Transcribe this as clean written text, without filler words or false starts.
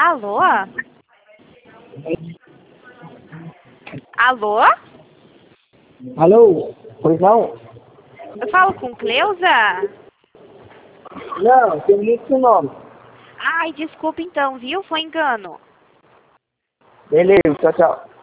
Alô? Alô? Alô? Pois não? Eu falo com Cleusa? Não, tem muito seu nome. Ai, desculpa então, viu? Foi engano. Beleza, tchau, tchau.